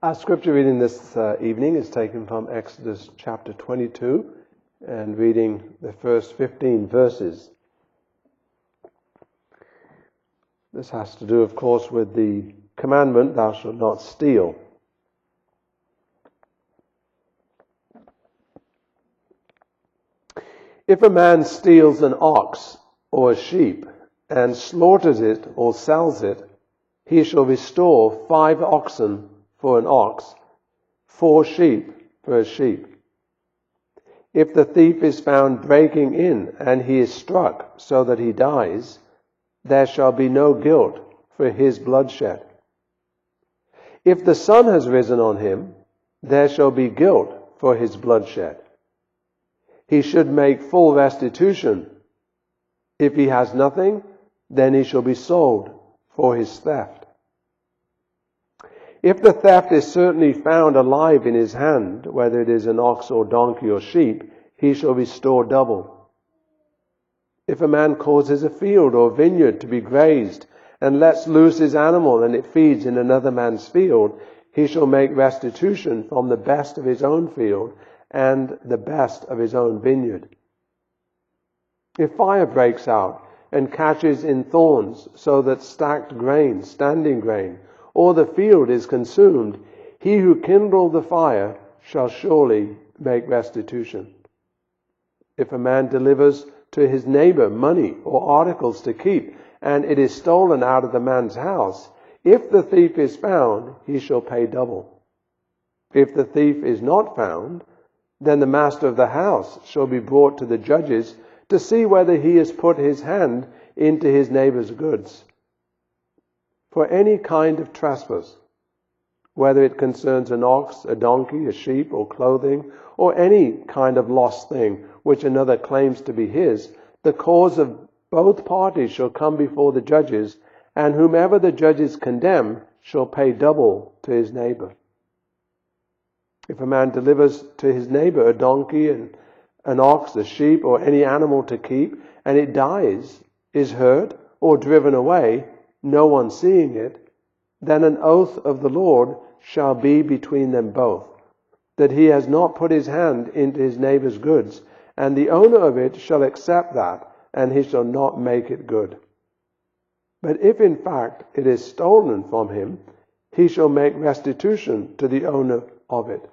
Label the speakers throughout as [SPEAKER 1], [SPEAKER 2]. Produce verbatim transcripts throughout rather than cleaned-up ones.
[SPEAKER 1] Our scripture reading this uh, evening is taken from Exodus chapter twenty-two and reading the first fifteen verses. This has to do, of course, with the commandment, thou shalt not steal. If a man steals an ox or a sheep and slaughters it or sells it, he shall restore five oxen for an ox, four sheep for a sheep. If the thief is found breaking in and he is struck so that he dies, there shall be no guilt for his bloodshed. If the sun has risen on him, there shall be guilt for his bloodshed. He should make full restitution. If he has nothing, then he shall be sold for his theft. If the theft is certainly found alive in his hand, whether it is an ox or donkey or sheep, he shall restore double. If a man causes a field or vineyard to be grazed and lets loose his animal and it feeds in another man's field, he shall make restitution from the best of his own field and the best of his own vineyard. If fire breaks out and catches in thorns so that stacked grain, standing grain, or the field is consumed, he who kindled the fire shall surely make restitution. If a man delivers to his neighbor money or articles to keep, and it is stolen out of the man's house, if the thief is found, he shall pay double. If the thief is not found, then the master of the house shall be brought to the judges to see whether he has put his hand into his neighbor's goods. For any kind of trespass, whether it concerns an ox, a donkey, a sheep, or clothing, or any kind of lost thing which another claims to be his, the cause of both parties shall come before the judges, and whomever the judges condemn shall pay double to his neighbor. If a man delivers to his neighbor a donkey, and an ox, a sheep, or any animal to keep, and it dies, is hurt, or driven away, no one seeing it, then an oath of the Lord shall be between them both, that he has not put his hand into his neighbor's goods, and the owner of it shall accept that, and he shall not make it good. But if in fact it is stolen from him, he shall make restitution to the owner of it.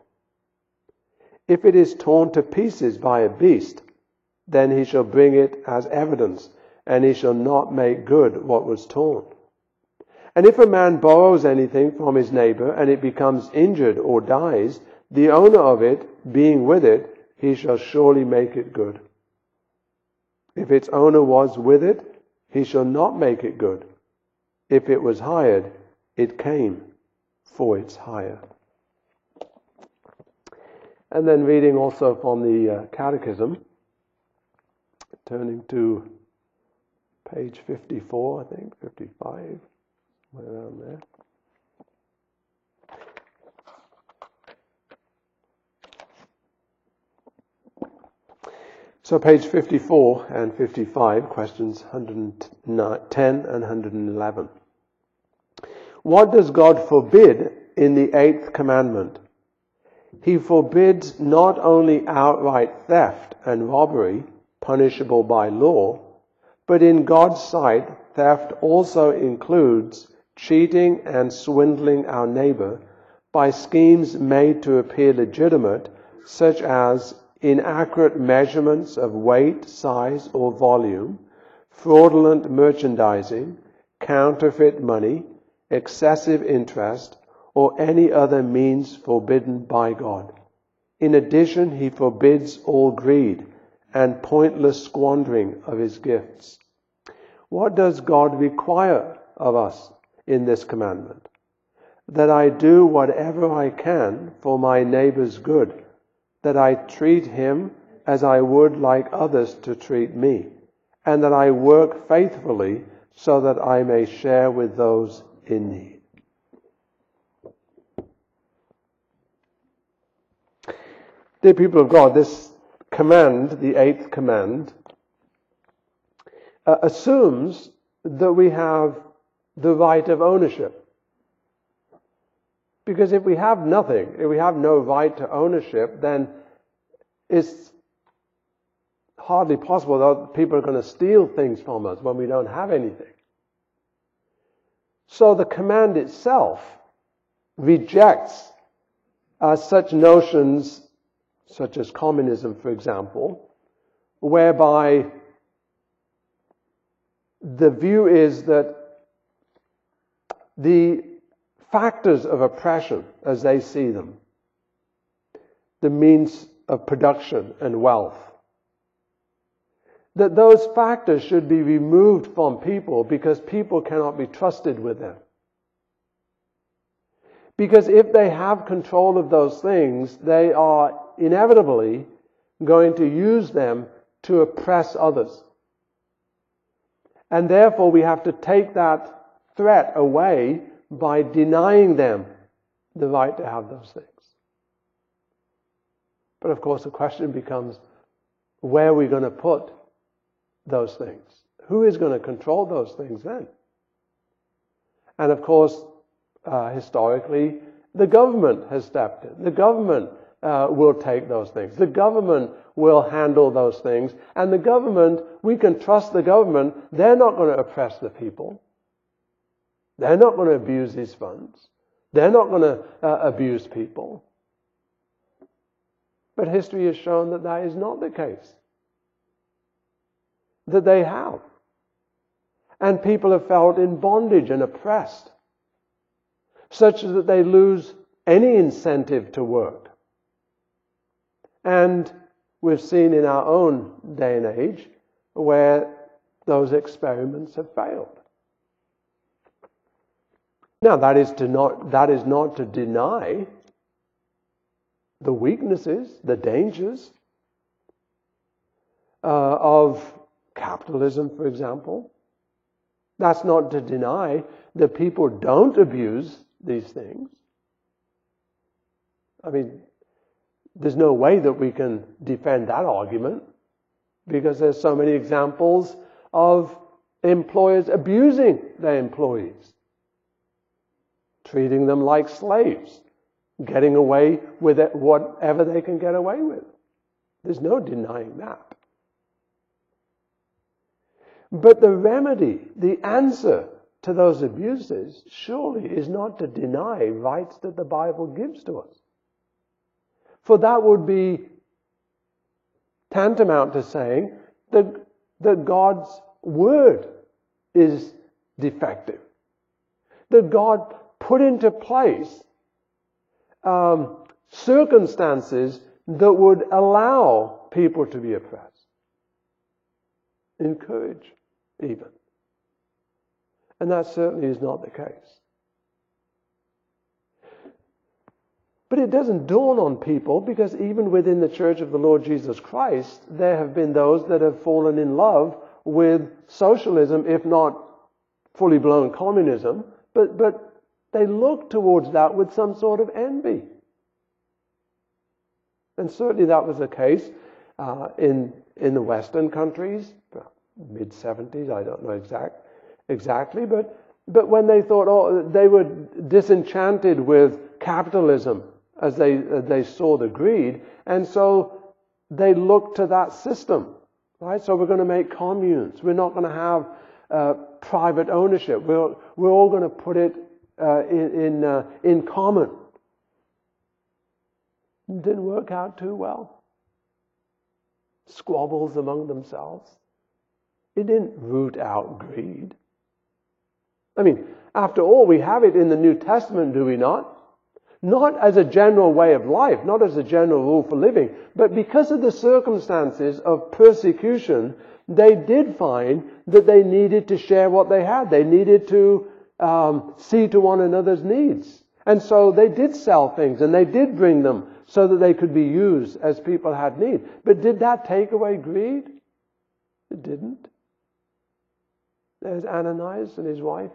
[SPEAKER 1] If it is torn to pieces by a beast, then he shall bring it as evidence, and he shall not make good what was torn. And if a man borrows anything from his neighbor, and it becomes injured or dies, the owner of it, being with it, he shall surely make it good. If its owner was with it, he shall not make it good. If it was hired, it came for its hire. And then reading also from the uh, Catechism, turning to page fifty-four, I think, fifty-five. Around there. So page fifty-four and fifty-five, questions one hundred ten and one hundred eleven. What does God forbid in the eighth commandment? He forbids not only outright theft and robbery, punishable by law, but in God's sight, theft also includes cheating and swindling our neighbor by schemes made to appear legitimate, such as inaccurate measurements of weight, size, or volume, fraudulent merchandising, counterfeit money, excessive interest, or any other means forbidden by God. In addition, he forbids all greed and pointless squandering of his gifts. What does God require of us in this commandment? That I do whatever I can for my neighbor's good, that I treat him as I would like others to treat me, and that I work faithfully so that I may share with those in need. Dear people of God, this command, the eighth command, uh, assumes that we have the right of ownership. Because if we have nothing, if we have no right to ownership, then it's hardly possible that people are going to steal things from us when we don't have anything. So the command itself rejects uh, such notions, such as communism, for example, whereby the view is that the factors of oppression, as they see them, the means of production and wealth, that those factors should be removed from people because people cannot be trusted with them. Because if they have control of those things, they are inevitably going to use them to oppress others. And therefore we have to take that threat away by denying them the right to have those things. But of course the question becomes, where are we going to put those things? Who is going to control those things then? And of course, uh, historically, the government has stepped in. The government uh, will take those things. The government will handle those things. And the government, we can trust the government. They're not going to oppress the people. They're not going to abuse these funds. They're not going to uh, abuse people. But history has shown that that is not the case. That they have. And people have felt in bondage and oppressed, such that they lose any incentive to work. And we've seen in our own day and age where those experiments have failed. Now that is to not that is not to deny the weaknesses, the dangers uh, of capitalism, for example. That's not to deny that people don't abuse these things. I mean, there's no way that we can defend that argument because there's so many examples of employers abusing their employees, treating them like slaves, getting away with it, whatever they can get away with. There's no denying that. But the remedy, the answer to those abuses, surely is not to deny rights that the Bible gives to us. For that would be tantamount to saying that, that God's word is defective. That God put into place um, circumstances that would allow people to be oppressed. Encourage, even. And that certainly is not the case. But it doesn't dawn on people, because even within the Church of the Lord Jesus Christ, there have been those that have fallen in love with socialism, if not fully blown communism, but, but they look towards that with some sort of envy. And certainly that was the case uh, in, in the Western countries, mid seventies, I don't know exact, exactly, but, but when they thought, oh, they were disenchanted with capitalism as they, as they saw the greed, and so they looked to that system, right? So we're going to make communes. We're not going to have uh, private ownership. We're, we're all going to put it uh, in, in, uh, in common. It didn't work out too well. Squabbles among themselves. It didn't root out greed. I mean, after all, we have it in the New Testament, do we not? Not as a general way of life, not as a general rule for living, but because of the circumstances of persecution, they did find that they needed to share what they had. They needed to um, see to one another's needs. And so they did sell things, and they did bring them so that they could be used as people had need. But did that take away greed? It didn't. There's Ananias and his wife,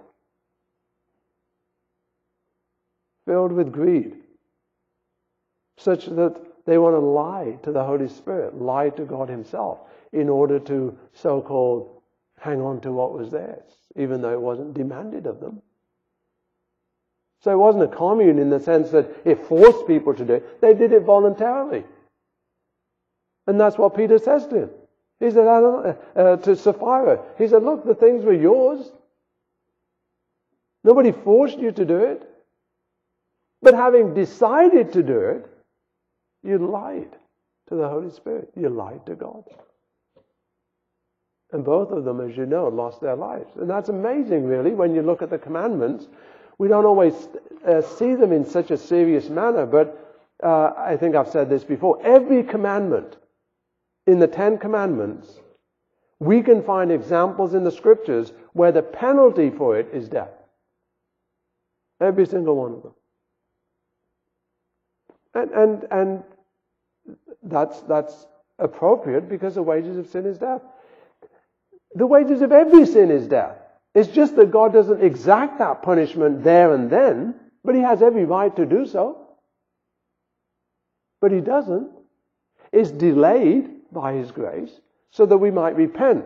[SPEAKER 1] filled with greed, such that they want to lie to the Holy Spirit, lie to God Himself, in order to so-called hang on to what was theirs, even though it wasn't demanded of them. So it wasn't a commune in the sense that it forced people to do it. They did it voluntarily. And that's what Peter says to him. He said, I don't, uh, to Sapphira, he said, look, the things were yours. Nobody forced you to do it. But having decided to do it, you lied to the Holy Spirit. You lied to God. And both of them, as you know, lost their lives. And that's amazing, really, when you look at the commandments. We don't always uh, see them in such a serious manner, but uh, I think I've said this before. Every commandment in the Ten Commandments, we can find examples in the Scriptures where the penalty for it is death. Every single one of them. And and and that's that's appropriate because the wages of sin is death. The wages of every sin is death. It's just that God doesn't exact that punishment there and then, but He has every right to do so. But He doesn't. It's delayed by His grace so that we might repent.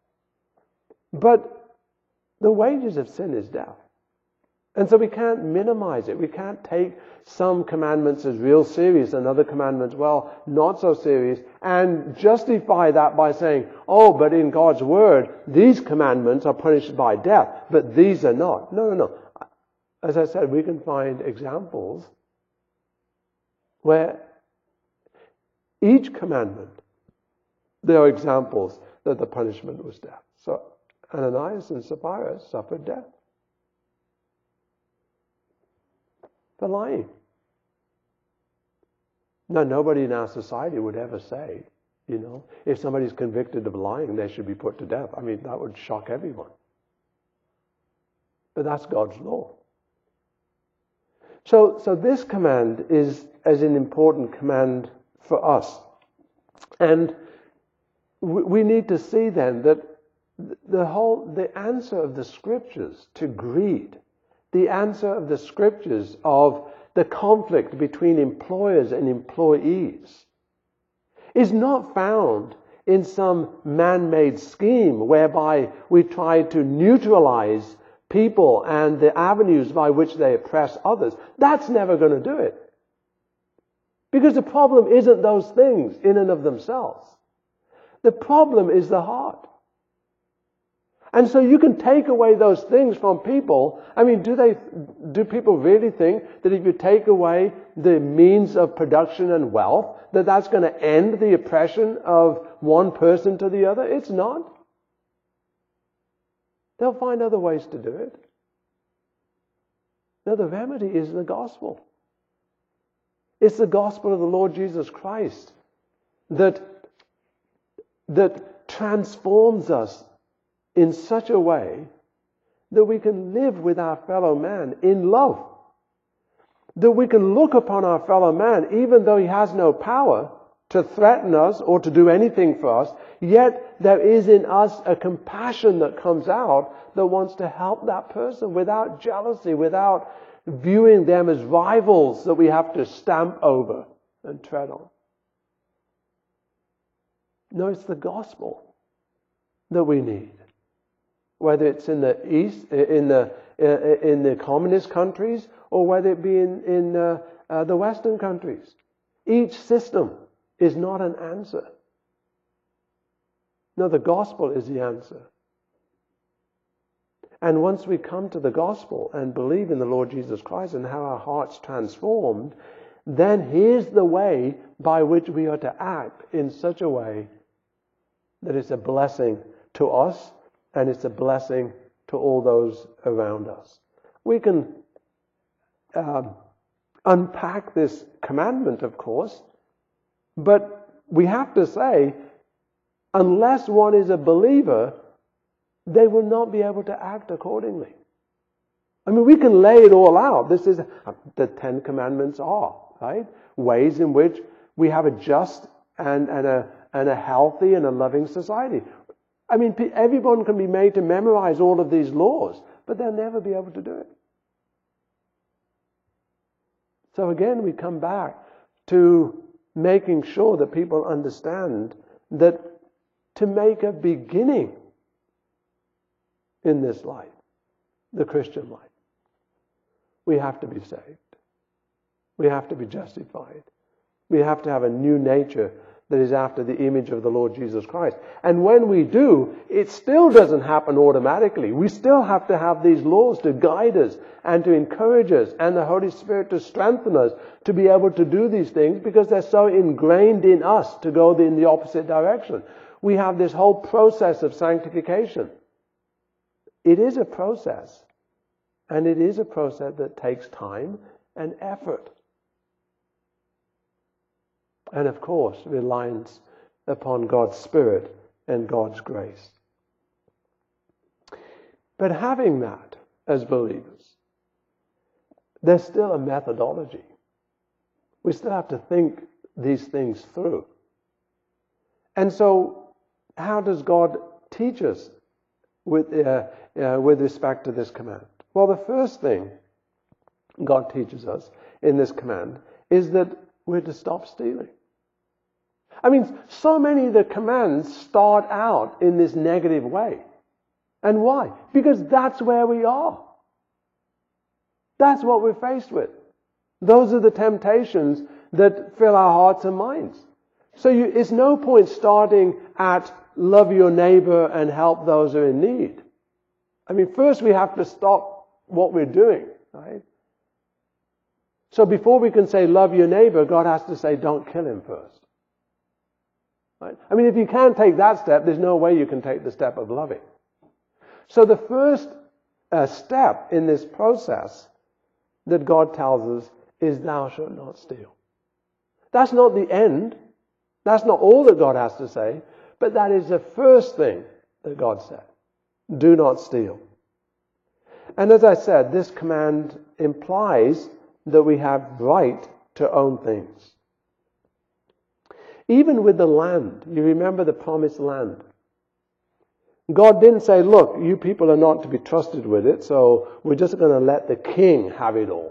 [SPEAKER 1] But the wages of sin is death. And so we can't minimize it. We can't take some commandments as real serious and other commandments, well, not so serious, and justify that by saying, oh, but in God's Word, these commandments are punished by death, but these are not. No, no, no. As I said, we can find examples where each commandment, there are examples that the punishment was death. So Ananias and Sapphira suffered death for lying. Now, nobody in our society would ever say, you know, if somebody's convicted of lying, they should be put to death. I mean, that would shock everyone. But that's God's law. So, so this command is as an important command for us. And we, we need to see then that the whole, the answer of the Scriptures to greed, the answer of the Scriptures of the conflict between employers and employees is not found in some man-made scheme whereby we try to neutralize people and the avenues by which they oppress others. That's never going to do it. Because the problem isn't those things in and of themselves. The problem is the heart. And so you can take away those things from people. I mean, do they, do people really think that if you take away the means of production and wealth, that that's going to end the oppression of one person to the other? It's not. They'll find other ways to do it. No, the remedy is the gospel. It's the gospel of the Lord Jesus Christ that, that transforms us in such a way that we can live with our fellow man in love. That we can look upon our fellow man, even though he has no power to threaten us or to do anything for us, yet there is in us a compassion that comes out that wants to help that person without jealousy, without viewing them as rivals that we have to stamp over and tread on. No, it's the gospel that we need. Whether it's in the East, in the in the communist countries, or whether it be in in uh, uh, the Western countries, each system is not an answer. No, the gospel is the answer. And once we come to the gospel and believe in the Lord Jesus Christ and have our hearts transformed, then here's the way by which we are to act in such a way that it's a blessing to us and it's a blessing to all those around us. We can um, unpack this commandment, of course, but we have to say, unless one is a believer, they will not be able to act accordingly. I mean, we can lay it all out. This is the Ten Commandments are, right? Ways in which we have a just and, and a and a healthy and a loving society. I mean, everyone can be made to memorize all of these laws, but they'll never be able to do it. So again, we come back to making sure that people understand that to make a beginning in this life, the Christian life, we have to be saved. We have to be justified. We have to have a new nature that is after the image of the Lord Jesus Christ. And when we do, it still doesn't happen automatically. We still have to have these laws to guide us and to encourage us, and the Holy Spirit to strengthen us to be able to do these things, because they're so ingrained in us to go in the opposite direction. We have this whole process of sanctification. It is a process, and it is a process that takes time and effort. And of course, reliance upon God's Spirit and God's grace. But having that as believers, there's still a methodology. We still have to think these things through. And so, how does God teach us with, uh, uh, with respect to this command? Well, the first thing God teaches us in this command is that we're to stop stealing. I mean, so many of the commands start out in this negative way. And why? Because that's where we are. That's what we're faced with. Those are the temptations that fill our hearts and minds. So you, it's no point starting at love your neighbor and help those who are in need. I mean, first we have to stop what we're doing, right? So before we can say love your neighbor, God has to say don't kill him first. Right? I mean, if you can't take that step, there's no way you can take the step of loving. So the first uh, step in this process that God tells us is thou shalt not steal. That's not the end. That's not all that God has to say, but that is the first thing that God said. Do not steal. And as I said, this command implies that we have right to own things. Even with the land, you remember the promised land. God didn't say, look, you people are not to be trusted with it, so we're just going to let the king have it all.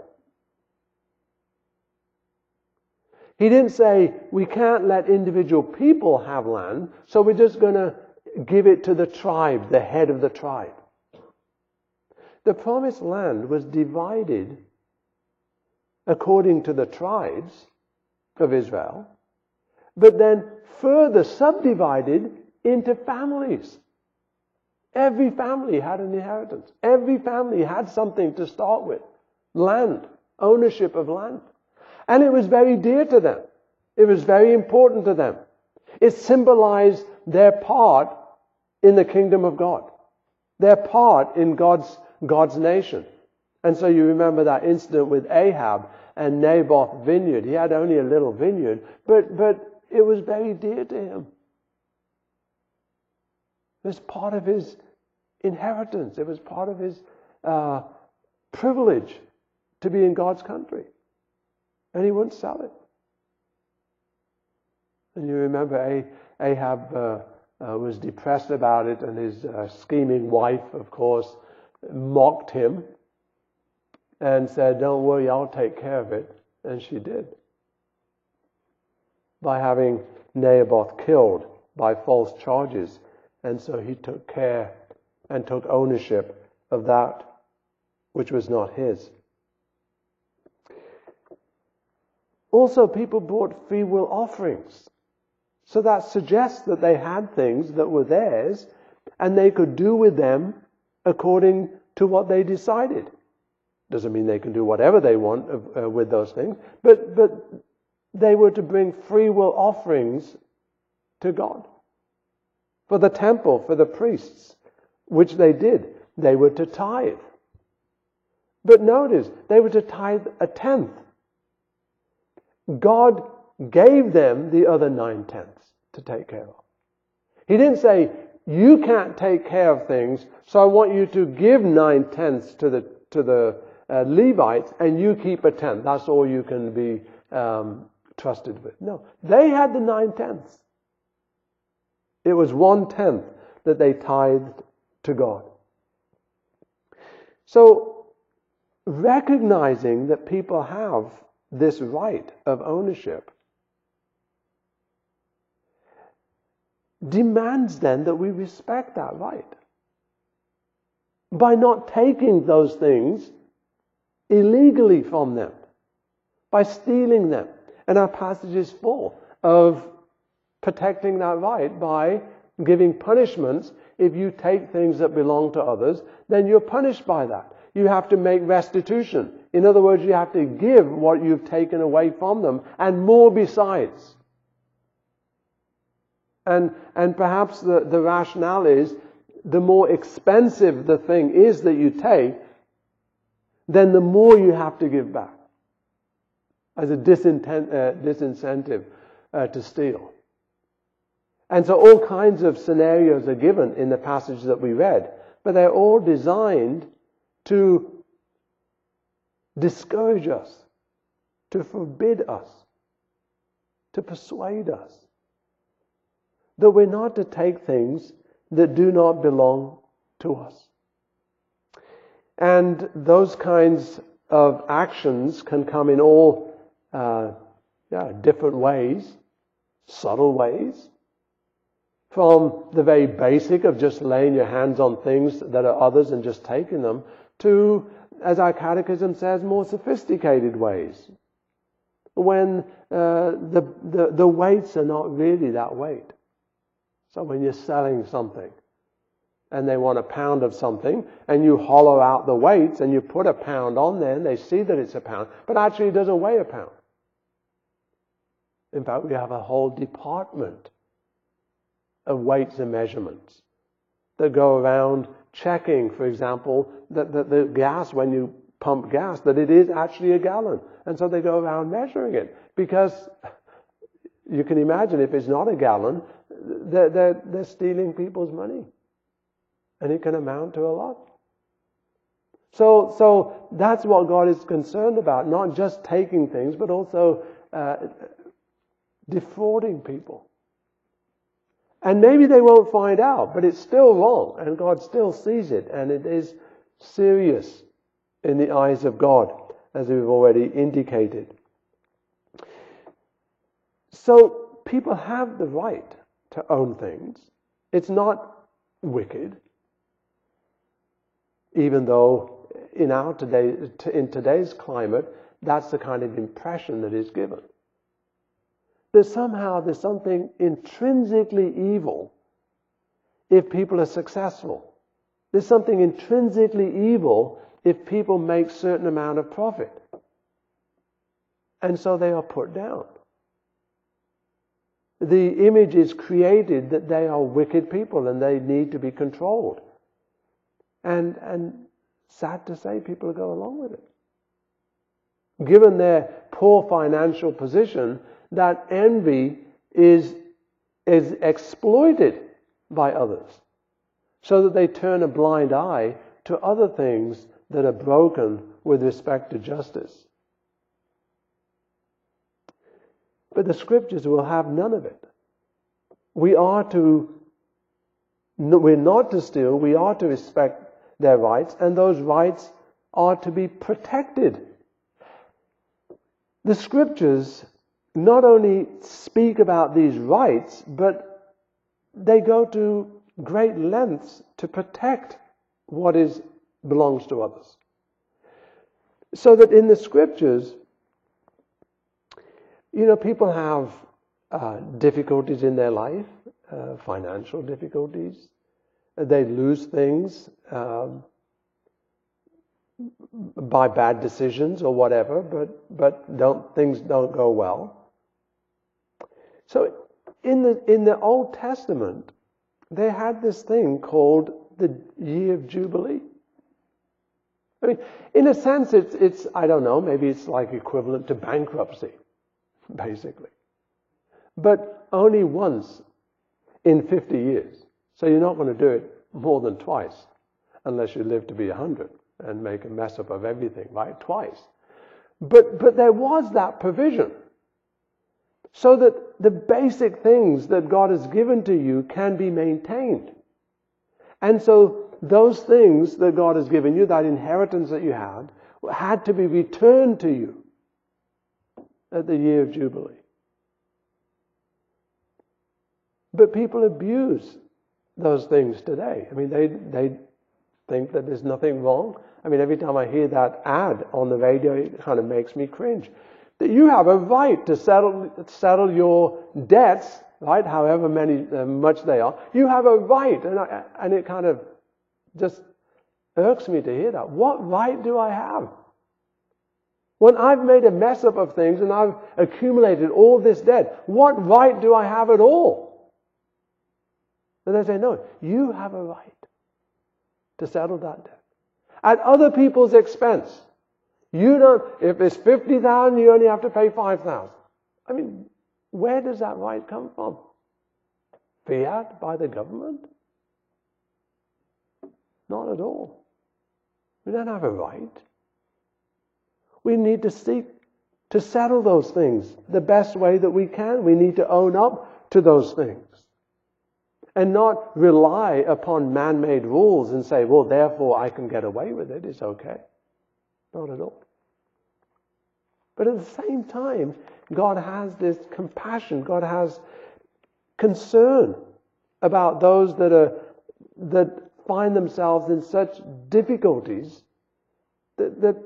[SPEAKER 1] He didn't say, we can't let individual people have land, so we're just going to give it to the tribe, the head of the tribe. The promised land was divided according to the tribes of Israel, but then further subdivided into families. Every family had an inheritance. Every family had something to start with. Land, ownership of land. And it was very dear to them. It was very important to them. It symbolized their part in the kingdom of God. Their part in God's, God's nation. And so you remember that incident with Ahab and Naboth's vineyard. He had only a little vineyard, but, but it was very dear to him. It was part of his inheritance. It was part of his uh, privilege to be in God's country. And he wouldn't sell it. And you remember Ahab uh, uh, was depressed about it, and his uh, scheming wife, of course, mocked him and said, don't worry, I'll take care of it. And she did. By having Naboth killed by false charges. And so he took care and took ownership of that which was not his. Also, people brought free will offerings. So that suggests that they had things that were theirs, and they could do with them according to what they decided. Doesn't mean they can do whatever they want uh, with those things, but, but they were to bring free will offerings to God. For the temple, for the priests, which they did, they were to tithe. But notice, they were to tithe a tenth. God gave them the other nine tenths to take care of. He didn't say, you can't take care of things, so I want you to give nine tenths to the to the uh, Levites, and you keep a tenth. That's all you can be um, trusted with. No, they had the nine tenths. It was one tenth that they tithed to God. So, recognizing that people have this right of ownership demands then that we respect that right. By not taking those things illegally from them, by stealing them. And our passage is full of protecting that right by giving punishments. If you take things that belong to others, then you're punished by that. You have to make restitution. In other words, you have to give what you've taken away from them, and more besides. And, and perhaps the, the rationale is, the more expensive the thing is that you take, then the more you have to give back as a disintent, uh, disincentive uh, to steal. And so all kinds of scenarios are given in the passage that we read, but they're all designed to discourage us, to forbid us, to persuade us that we're not to take things that do not belong to us. And those kinds of actions can come in all uh, yeah, different ways, subtle ways, from the very basic of just laying your hands on things that are others and just taking them, to, as our catechism says, more sophisticated ways, when uh, the, the, the weights are not really that weight. So when you're selling something and they want a pound of something, and you hollow out the weights and you put a pound on there, and they see that it's a pound, but actually it doesn't weigh a pound. In fact, we have a whole department of weights and measurements that go around checking, for example, that, that the gas, when you pump gas, that it is actually a gallon. And so they go around measuring it, because you can imagine if it's not a gallon, they're, they're, they're stealing people's money. And it can amount to a lot. So, so that's what God is concerned about, not just taking things, but also uh, defrauding people. And maybe they won't find out, but it's still wrong, and God still sees it, and it is serious in the eyes of God, as we've already indicated. So people have the right to own things. It's not wicked, even though in our today, in today's climate, that's the kind of impression that is given. That somehow there's something intrinsically evil if people are successful. There's something intrinsically evil if people make certain amount of profit. And so they are put down. The image is created that they are wicked people and they need to be controlled. And, and sad to say, people go along with it. Given their poor financial position, that envy is, is exploited by others, so that they turn a blind eye to other things that are broken with respect to justice. But the scriptures will have none of it. We are to, we're not to steal, we are to respect their rights, and those rights are to be protected. The scriptures not only speak about these rights, but they go to great lengths to protect what is belongs to others. So that in the scriptures, you know, people have uh, difficulties in their life, uh, financial difficulties. They lose things um, by bad decisions or whatever, but but don't things don't go well. So in the in the Old Testament, they had this thing called the year of Jubilee. I mean, in a sense, it's it's I don't know, maybe it's like equivalent to bankruptcy, basically, but only once in fifty years. So you're not going to do it more than twice, unless you live to be a hundred and make a mess up of everything, right? Twice. But but there was that provision, so that the basic things that God has given to you can be maintained. And so those things that God has given you, that inheritance that you had, had to be returned to you at the year of Jubilee. But people abuse those things today. I mean, they they think that there's nothing wrong. I mean, every time I hear that ad on the radio, it kind of makes me cringe. That you have a right to settle settle your debts, right? However many uh, much they are, you have a right, and I, and it kind of just irks me to hear that. What right do I have? When I've made a mess up of things and I've accumulated all this debt, what right do I have at all? And they say, no, you have a right to settle that debt at other people's expense. You don't, if it's fifty thousand dollars, you only have to pay five thousand dollars. I mean, where does that right come from? Fiat by the government? Not at all. We don't have a right. We need to seek to settle those things the best way that we can. We need to own up to those things and not rely upon man-made rules and say, well, therefore I can get away with it. It's okay. Not at all. But at the same time, God has this compassion. God has concern about those that are that find themselves in such difficulties that, that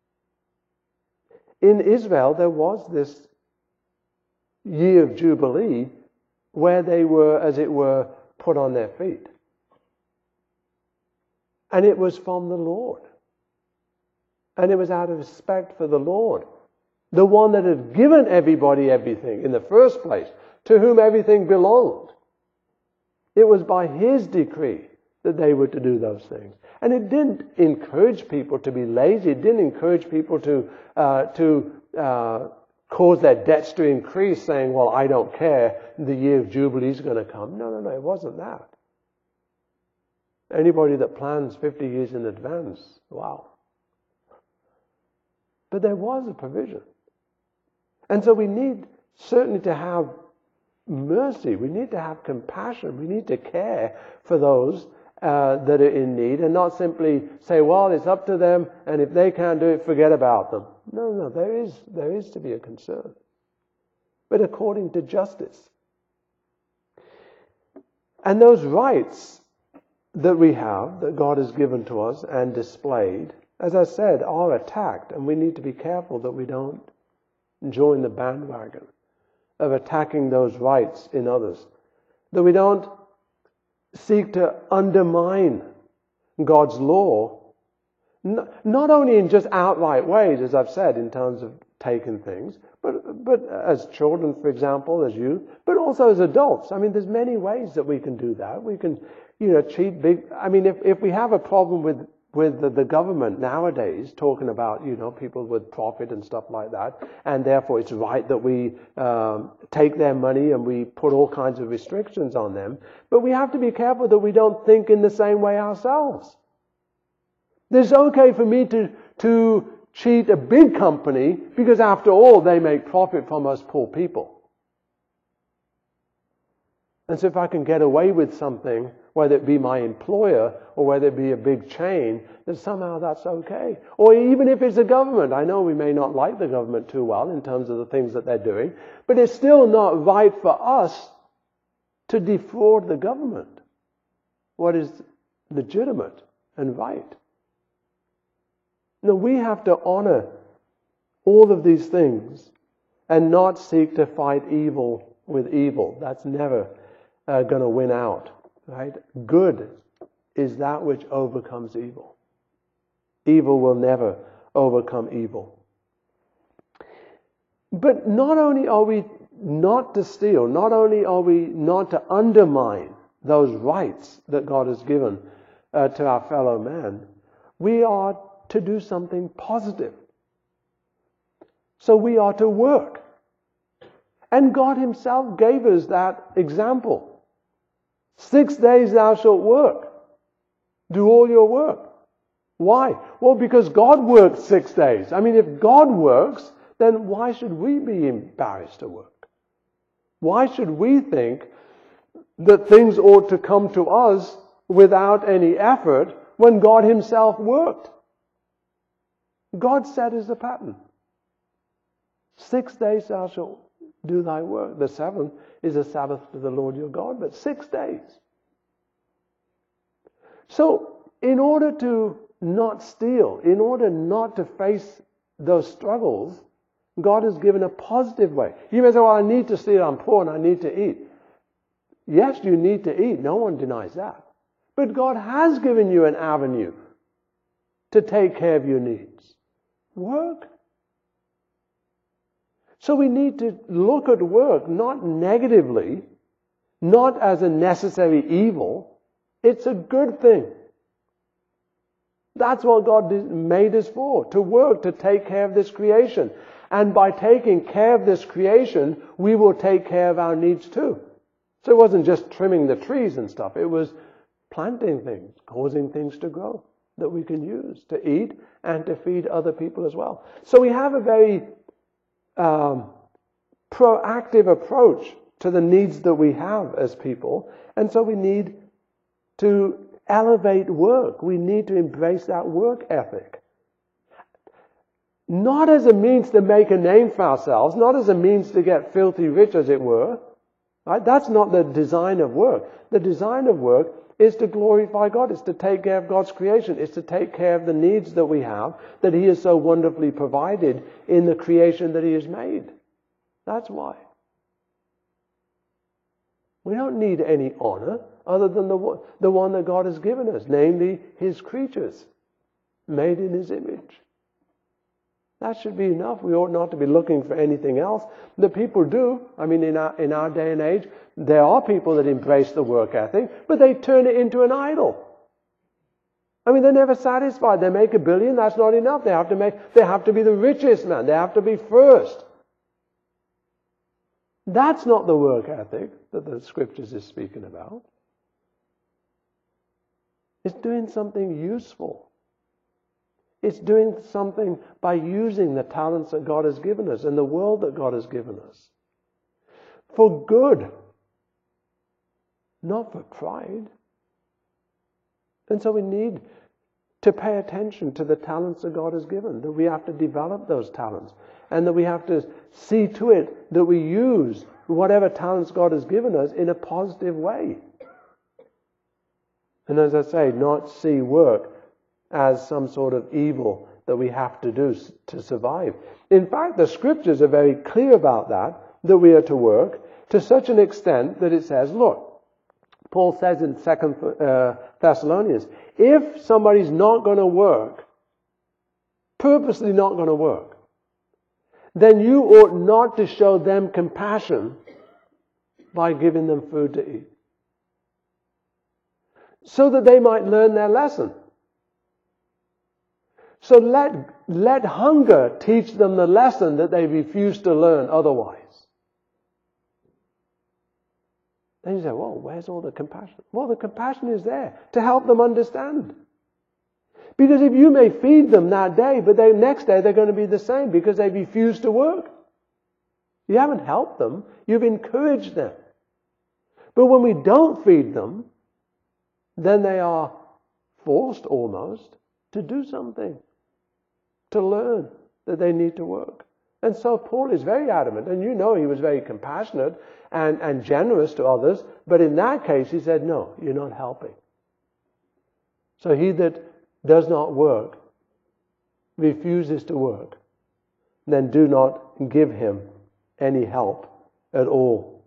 [SPEAKER 1] in Israel there was this year of Jubilee where they were, as it were, put on their feet. And it was from the Lord. And it was out of respect for the Lord, the one that had given everybody everything in the first place, to whom everything belonged. It was by His decree that they were to do those things. And it didn't encourage people to be lazy. It didn't encourage people to uh, to uh, cause their debts to increase, saying, well, I don't care, the year of Jubilee is going to come. No, no, no, it wasn't that. Anybody that plans fifty years in advance, wow. But there was a provision. And so we need certainly to have mercy. We need to have compassion. We need to care for those uh, that are in need and not simply say, well, it's up to them, and if they can't do it, forget about them. No, no, there is, there is to be a concern. But according to justice. And those rights that we have, that God has given to us and displayed, as I said, are attacked, and we need to be careful that we don't join the bandwagon of attacking those rights in others, that we don't seek to undermine God's law, not only in just outright ways, as I've said, in terms of taking things, but but as children, for example, as youth, but also as adults. I mean, there's many ways that we can do that. We can, you know, cheat big. I mean, if if we have a problem with with the, the government nowadays talking about, you know, people with profit and stuff like that, and therefore it's right that we um, take their money and we put all kinds of restrictions on them. But we have to be careful that we don't think in the same way ourselves. It's okay for me to to cheat a big company because after all they make profit from us poor people. And so if I can get away with something, whether it be my employer or whether it be a big chain, then somehow that's okay. Or even if it's a government. I know we may not like the government too well in terms of the things that they're doing, but it's still not right for us to defraud the government. What is legitimate and right? No, we have to honor all of these things and not seek to fight evil with evil. That's never uh, going to win out. Right? Good is that which overcomes evil. Evil will never overcome evil. But not only are we not to steal, not only are we not to undermine those rights that God has given uh, to our fellow man, we are to do something positive. So we are to work. And God Himself gave us that example. Six days thou shalt work. Do all your work. Why? Well, because God worked six days. I mean, if God works, then why should we be embarrassed to work? Why should we think that things ought to come to us without any effort when God Himself worked? God set us the pattern. Six days thou shalt do thy work. The seventh is a Sabbath to the Lord your God, but six days. So in order to not steal, in order not to face those struggles, God has given a positive way. You may say, well, I need to steal, I'm poor and I need to eat. Yes, you need to eat. No one denies that. But God has given you an avenue to take care of your needs. Work. So we need to look at work not negatively, not as a necessary evil. It's a good thing. That's what God made us for, to work, to take care of this creation. And by taking care of this creation, we will take care of our needs too. So it wasn't just trimming the trees and stuff. It was planting things, causing things to grow that we can use to eat and to feed other people as well. So we have a very um, proactive approach to the needs that we have as people. And so we need to elevate work. We need to embrace that work ethic. Not as a means to make a name for ourselves, not as a means to get filthy rich, as it were. Right? That's not the design of work. The design of work is to glorify God. It's to take care of God's creation. It's to take care of the needs that we have, that He has so wonderfully provided in the creation that He has made. That's why. We don't need any honor other than the, the one that God has given us, namely His creatures, made in His image. That should be enough. We ought not to be looking for anything else. The people do. I mean, in our, in our day and age, there are people that embrace the work ethic, but they turn it into an idol. I mean, they're never satisfied. They make a billion, that's not enough. They have to make, they have to be the richest man. They have to be first. That's not the work ethic that the Scriptures is speaking about. It's doing something useful. It's doing something by using the talents that God has given us and the world that God has given us for good, not for pride. And so we need to pay attention to the talents that God has given, that we have to develop those talents, and that we have to see to it that we use whatever talents God has given us in a positive way. And as I say, not see work as some sort of evil that we have to do to survive. In fact, the Scriptures are very clear about that, that we are to work to such an extent that it says, look, Paul says in Second Thessalonians, if somebody's not going to work, purposely not going to work, then you ought not to show them compassion by giving them food to eat, so that they might learn their lesson. So let, let hunger teach them the lesson that they refuse to learn otherwise. Then you say, well, where's all the compassion? Well, the compassion is there to help them understand. Because if you may feed them that day, but the next day they're going to be the same because they refuse to work. You haven't helped them, you've encouraged them. But when we don't feed them, then they are forced almost to do something, to learn that they need to work. And so Paul is very adamant, and you know he was very compassionate and, and generous to others, but in that case he said, no, you're not helping. So he that does not work, refuses to work, then do not give him any help at all.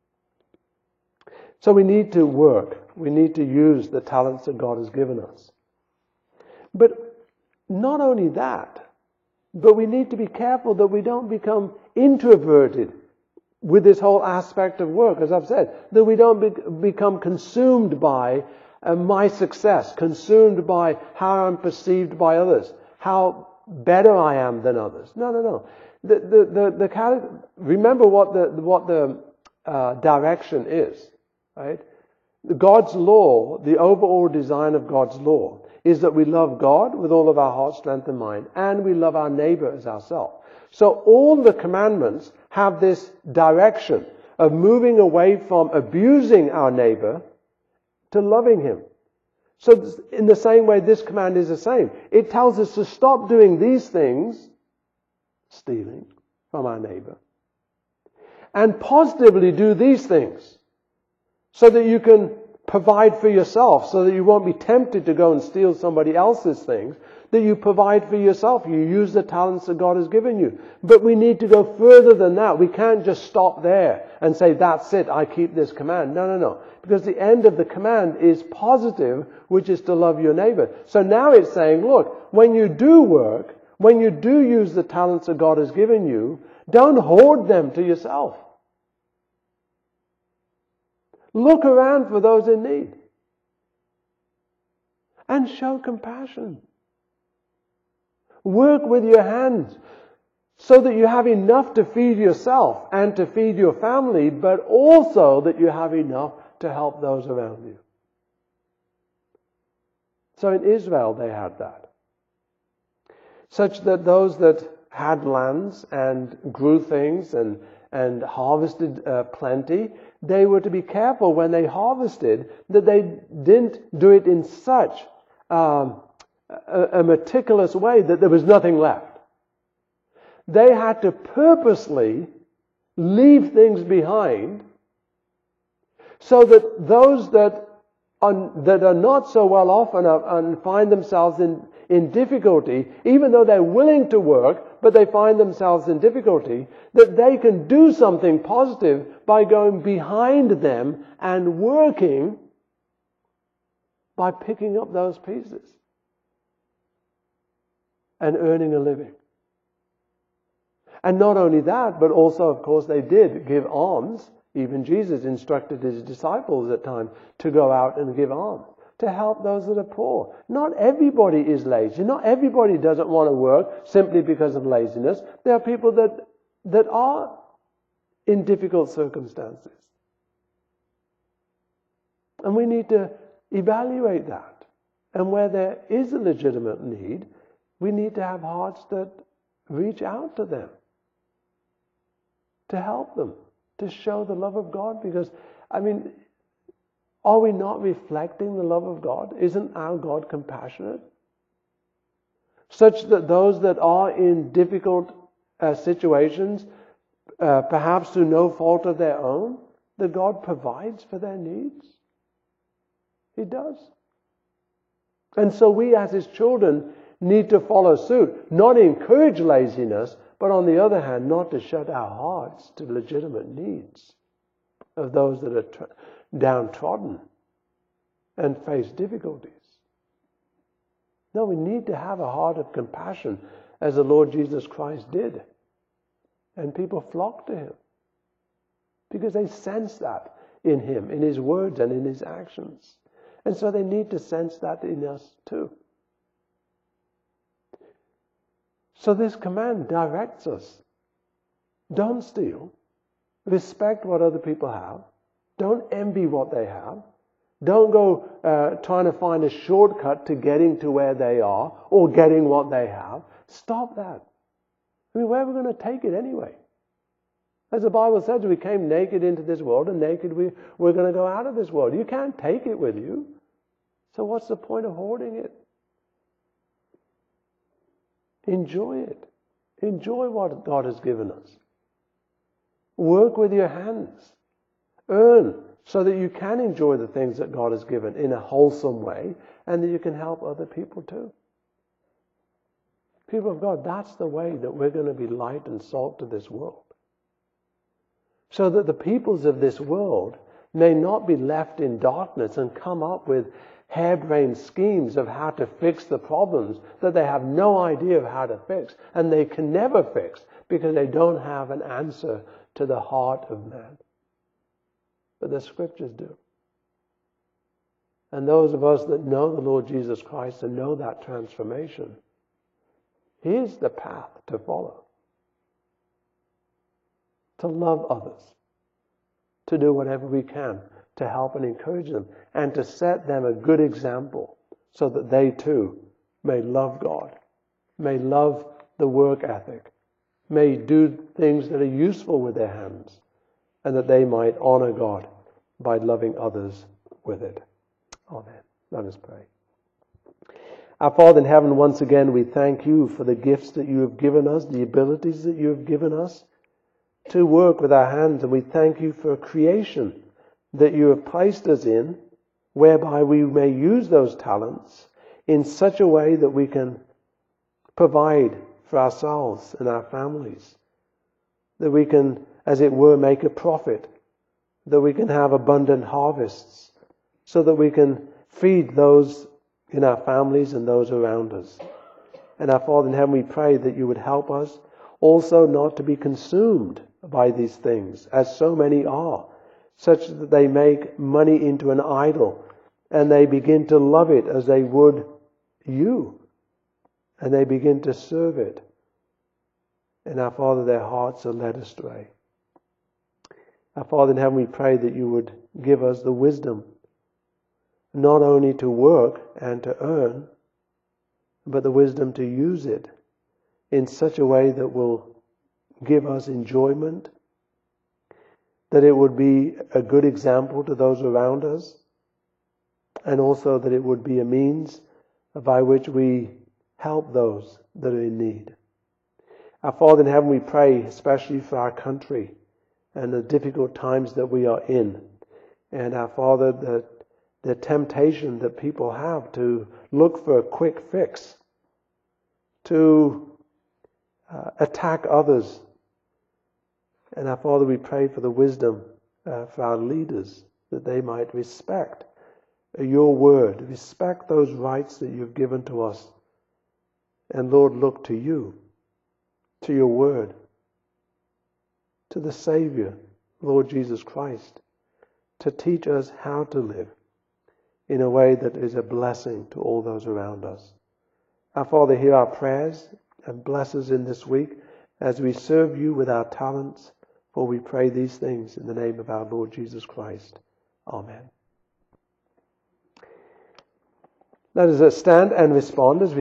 [SPEAKER 1] So we need to work. We need to use the talents that God has given us. But not only that, but we need to be careful that we don't become introverted with this whole aspect of work, as I've said, that we don't be, become consumed by uh, my success, consumed by how I'm perceived by others, how better I am than others. No, no, no. The the the, the kind of, remember what the what the uh, direction is, right? God's law, the overall design of God's law, is that we love God with all of our heart, strength, and mind, and we love our neighbor as ourselves. So all the commandments have this direction of moving away from abusing our neighbor to loving him. So in the same way, this command is the same. It tells us to stop doing these things, stealing from our neighbor, and positively do these things, so that you can provide for yourself so that you won't be tempted to go and steal somebody else's things, that you provide for yourself. You use the talents that God has given you. But we need to go further than that. We can't just stop there and say, that's it, I keep this command. No, no, no. Because the end of the command is positive, which is to love your neighbor. So now it's saying, look, when you do work, when you do use the talents that God has given you, don't hoard them to yourself. Look around for those in need. And show compassion. Work with your hands so that you have enough to feed yourself and to feed your family, but also that you have enough to help those around you. So in Israel they had that. Such that those that had lands and grew things and, and harvested uh, plenty, they were to be careful when they harvested that they didn't do it in such um, a, a meticulous way that there was nothing left. They had to purposely leave things behind so that those that are, that are not so well off and, are, and find themselves in, in difficulty, even though they're willing to work, but they find themselves in difficulty, that they can do something positive by going behind them and working by picking up those pieces and earning a living. And not only that, but also, of course, they did give alms. Even Jesus instructed his disciples at times to go out and give alms, to help those that are poor. Not everybody is lazy. Not everybody doesn't want to work simply because of laziness. There are people that, that are in difficult circumstances. And we need to evaluate that. And where there is a legitimate need, we need to have hearts that reach out to them, to help them, to show the love of God. Because, I mean, are we not reflecting the love of God? Isn't our God compassionate? Such that those that are in difficult uh, situations, uh, perhaps through no fault of their own, that God provides for their needs? He does. And so we as His children need to follow suit, not encourage laziness, but on the other hand, not to shut our hearts to legitimate needs of those that are tr- downtrodden and face difficulties. No, we need to have a heart of compassion as the Lord Jesus Christ did. And people flock to Him because they sense that in Him, in His words and in His actions. And so they need to sense that in us too. So this command directs us. Don't steal. Respect what other people have. Don't envy what they have. Don't go uh, trying to find a shortcut to getting to where they are or getting what they have. Stop that. I mean, where are we going to take it anyway? As the Bible says, we came naked into this world, and naked we, we're going to go out of this world. You can't take it with you. So what's the point of hoarding it? Enjoy it. Enjoy what God has given us. Work with your hands. Earn so that you can enjoy the things that God has given in a wholesome way, and that you can help other people too. People of God, that's the way that we're going to be light and salt to this world. So that the peoples of this world may not be left in darkness and come up with harebrained schemes of how to fix the problems that they have no idea of how to fix, and they can never fix because they don't have an answer to the heart of man. But the Scriptures do. And those of us that know the Lord Jesus Christ and know that transformation, He's the path to follow. To love others. To do whatever we can to help and encourage them, and to set them a good example so that they too may love God, may love the work ethic, may do things that are useful with their hands, and that they might honor God by loving others with it. Amen. Let us pray. Our Father in heaven, once again we thank You for the gifts that You have given us, the abilities that You have given us to work with our hands, and we thank You for creation that You have placed us in, whereby we may use those talents in such a way that we can provide for ourselves and our families, that we can, as it were, make a profit, that we can have abundant harvests, so that we can feed those in our families and those around us. And our Father in heaven, we pray that you would help us also not to be consumed by these things, as so many are, such that they make money into an idol, and they begin to love it as they would you, and they begin to serve it. And our Father, their hearts are led astray. Our Father in heaven, we pray that you would give us the wisdom not only to work and to earn, but the wisdom to use it in such a way that will give us enjoyment, that it would be a good example to those around us, and also that it would be a means by which we help those that are in need. Our Father in heaven, we pray especially for our country and the difficult times that we are in. And our Father, the, the temptation that people have to look for a quick fix, to uh, attack others. And our Father, we pray for the wisdom uh, for our leaders, that they might respect your word, respect those rights that you've given to us. And Lord, look to you, to your word, to the Savior, Lord Jesus Christ, to teach us how to live in a way that is a blessing to all those around us. Our Father, hear our prayers and bless us in this week as we serve you with our talents, for we pray these things in the name of our Lord Jesus Christ. Amen. Let us stand and respond as we